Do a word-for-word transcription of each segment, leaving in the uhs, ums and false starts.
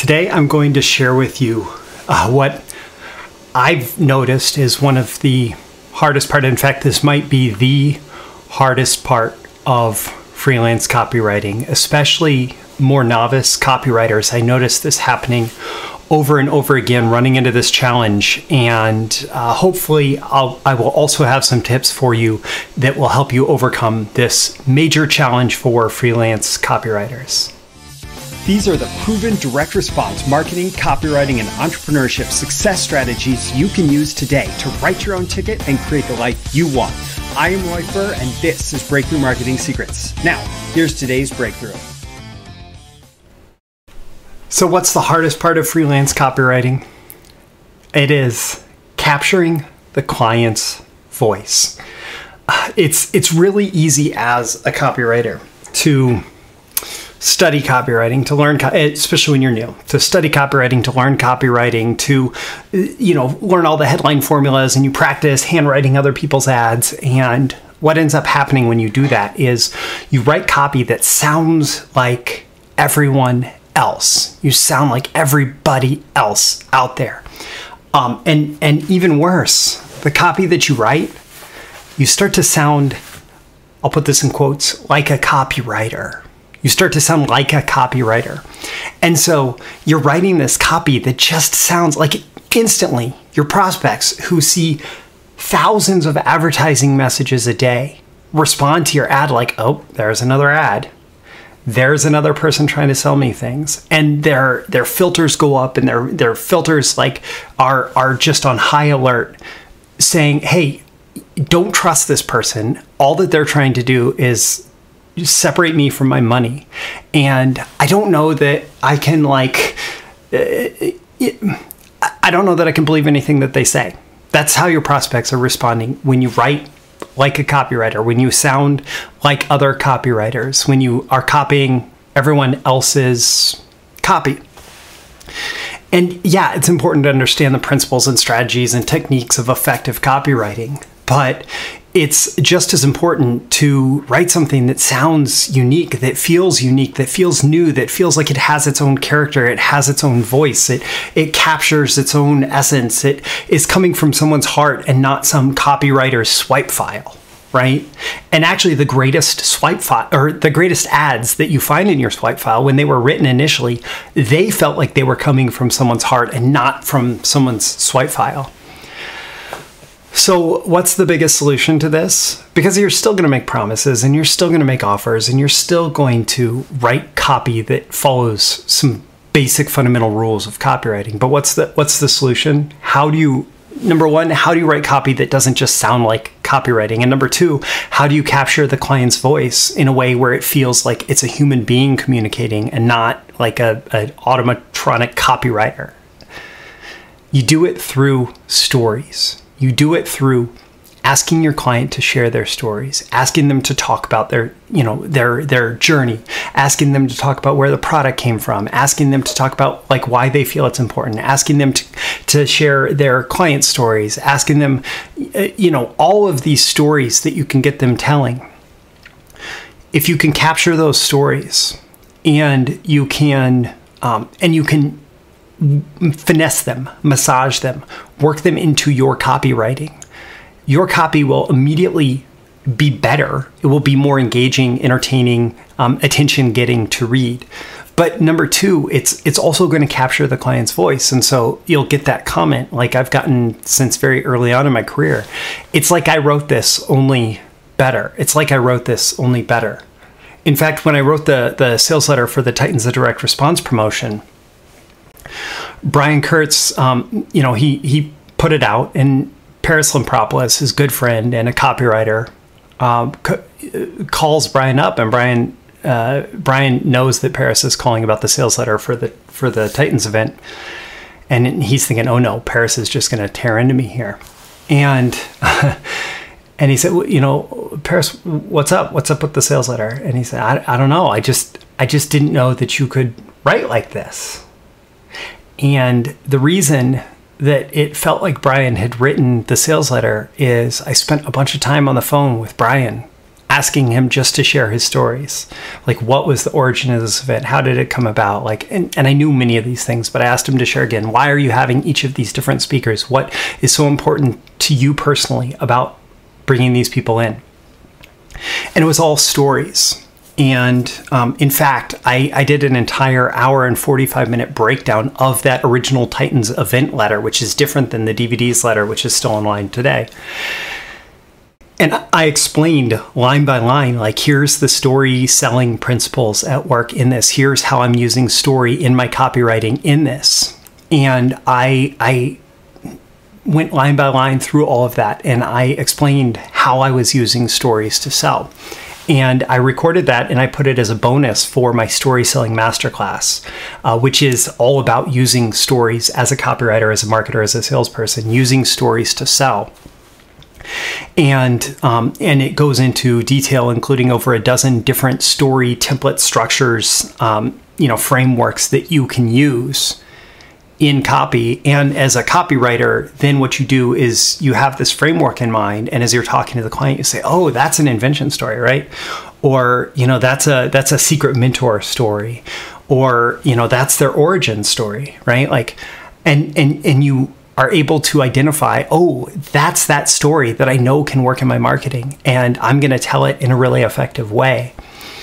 Today I'm going to share with you uh, what I've noticed is one of the hardest part. In fact, this might be the hardest part of freelance copywriting, especially more novice copywriters. I noticed this happening over and over again, running into this challenge, and uh, hopefully I'll, I will also have some tips for you that will help you overcome this major challenge for freelance copywriters. These are the proven direct response marketing, copywriting, and entrepreneurship success strategies you can use today to write your own ticket and create the life you want. I am Roy Furr, and this is Breakthrough Marketing Secrets. Now, here's today's breakthrough. So what's the hardest part of freelance copywriting? It is capturing the client's voice. Uh, it's, it's really easy as a copywriter to study copywriting, to learn, especially when you're new, to study copywriting, to learn copywriting, to, you know, learn all the headline formulas, and you practice handwriting other people's ads. And what ends up happening when you do that is you write copy that sounds like everyone else. You sound like everybody else out there. Um, and, and even worse, the copy that you write, you start to sound, I'll put this in quotes, like a copywriter. You start to sound like a copywriter. And so you're writing this copy that just sounds like instantly your prospects who see thousands of advertising messages a day respond to your ad like, oh, there's another ad. There's another person trying to sell me things. And their their filters go up, and their their filters like are are just on high alert saying, hey, don't trust this person. All that they're trying to do is separate me from my money. And I don't know that I can like, uh, it, I don't know that I can believe anything that they say. That's how your prospects are responding when you write like a copywriter, when you sound like other copywriters, when you are copying everyone else's copy. And yeah, it's important to understand the principles and strategies and techniques of effective copywriting, but it's just as important to write something that sounds unique, that feels unique, that feels new, that feels like it has its own character, it has its own voice, it it captures its own essence, it is coming from someone's heart and not some copywriter's swipe file, right? And actually the greatest swipe file, or the greatest ads that you find in your swipe file, when they were written initially, they felt like they were coming from someone's heart and not from someone's swipe file. So what's the biggest solution to this? Because you're still going to make promises, and you're still going to make offers, and you're still going to write copy that follows some basic fundamental rules of copywriting. But what's the what's the solution? How do you, number one, how do you write copy that doesn't just sound like copywriting? And number two, how do you capture the client's voice in a way where it feels like it's a human being communicating and not like a, an automatronic copywriter? You do it through stories. You do it through asking your client to share their stories, asking them to talk about their, you know, their their journey, asking them to talk about where the product came from, asking them to talk about like why they feel it's important, asking them to, to share their client stories, asking them, you know, all of these stories that you can get them telling. If you can capture those stories and you can um, and you can finesse them, massage them, work them into your copywriting, your copy will immediately be better. It will be more engaging, entertaining, um, attention-getting to read. But number two, it's it's also going to capture the client's voice. And so you'll get that comment like I've gotten since very early on in my career. It's like I wrote this, only better. It's like I wrote this, only better. In fact, when I wrote the, the sales letter for the Titans of Direct Response promotion, Brian Kurtz, um, you know, he he put it out, and Paris Lampropoulos, his good friend and a copywriter, um, c- calls Brian up, and Brian uh, Brian knows that Paris is calling about the sales letter for the for the Titans event, and he's thinking, oh no, Paris is just going to tear into me here, and and he said, well, you know, Paris, what's up? What's up with the sales letter? And he said, I, I don't know, I just I just didn't know that you could write like this. And the reason that it felt like Brian had written the sales letter is I spent a bunch of time on the phone with Brian asking him just to share his stories. Like, what was the origin of this event? How did it come about? Like, and, and I knew many of these things, but I asked him to share again. Why are you having each of these different speakers? What is so important to you personally about bringing these people in? And it was all stories. And um, in fact, I, I did an entire hour and forty-five minute breakdown of that original Titans event letter, which is different than the D V D's letter, which is still online today. And I explained line by line, like, here's the story selling principles at work in this. Here's how I'm using story in my copywriting in this. And I, I went line by line through all of that. And I explained how I was using stories to sell. And I recorded that and I put it as a bonus for my story selling masterclass, uh, which is all about using stories as a copywriter, as a marketer, as a salesperson, using stories to sell. And um, and it goes into detail, including over a dozen different story template structures, um, you know, frameworks that you can use in copy. And as a copywriter, then what you do is you have this framework in mind, and as you're talking to the client, you say, "Oh, that's an invention story, right?" Or, you know, that's a that's a secret mentor story, or, you know, that's their origin story, right? Like, and and and you are able to identify, oh, that's that story that I know can work in my marketing, and I'm going to tell it in a really effective way.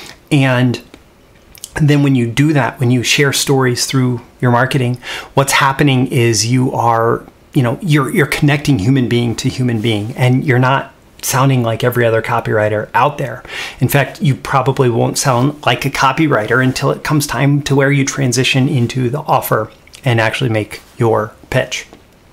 And then when you do that, when you share stories through your marketing, what's happening is you are, you know, you're you're connecting human being to human being, and you're not sounding like every other copywriter out there. In fact, you probably won't sound like a copywriter until it comes time to where you transition into the offer and actually make your pitch.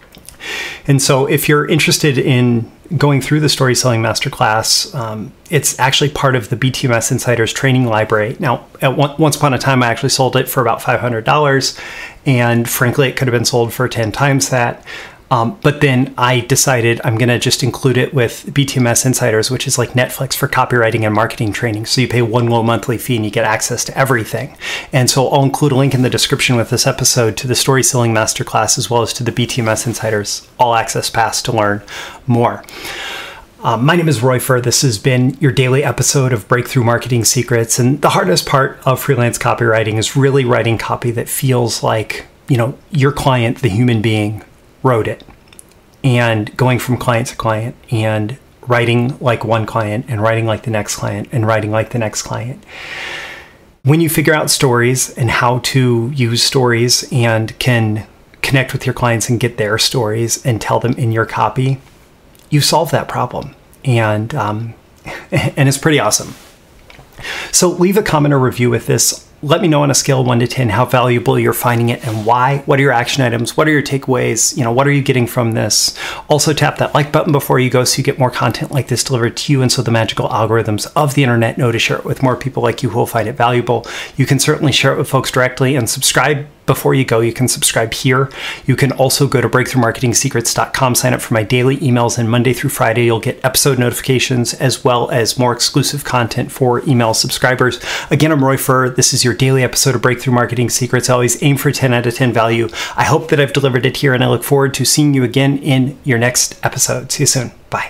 And so if you're interested in going through the Story Selling Masterclass, um, it's actually part of the B T M S Insiders training library. Now, at one, once upon a time, I actually sold it for about five hundred dollars. And frankly, it could have been sold for ten times that. Um, but then I decided I'm going to just include it with B T M S Insiders, which is like Netflix for copywriting and marketing training. So you pay one low monthly fee and you get access to everything. And so I'll include a link in the description with this episode to the Story Selling Masterclass, as well as to the B T M S Insiders All Access Pass to learn more. Um, my name is Roy Furr. This has been your daily episode of Breakthrough Marketing Secrets. And the hardest part of freelance copywriting is really writing copy that feels like, you know, your client, the human being, wrote it, and going from client to client and writing like one client and writing like the next client and writing like the next client. When you figure out stories and how to use stories and can connect with your clients and get their stories and tell them in your copy, you solve that problem. And, um, and it's pretty awesome. So leave a comment or review with this. Let me know on a scale of one to ten how valuable you're finding it and why. What are your action items? What are your takeaways? You know, what are you getting from this? Also, tap that like button before you go so you get more content like this delivered to you, and so the magical algorithms of the internet know to share it with more people like you who will find it valuable. You can certainly share it with folks directly, and subscribe before you go. You can subscribe here. You can also go to breakthrough marketing secrets dot com, sign up for my daily emails, and Monday through Friday you'll get episode notifications as well as more exclusive content for email subscribers. Again, I'm Roy Furr. This is your daily episode of Breakthrough Marketing Secrets. I always aim for ten out of ten value. I hope that I've delivered it here, and I look forward to seeing you again in your next episode. See you soon. Bye.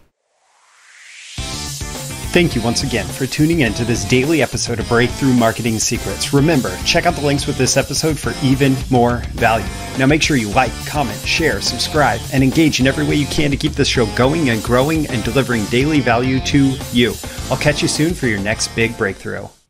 Thank you once again for tuning in to this daily episode of Breakthrough Marketing Secrets. Remember, check out the links with this episode for even more value. Now make sure you like, comment, share, subscribe, and engage in every way you can to keep this show going and growing and delivering daily value to you. I'll catch you soon for your next big breakthrough.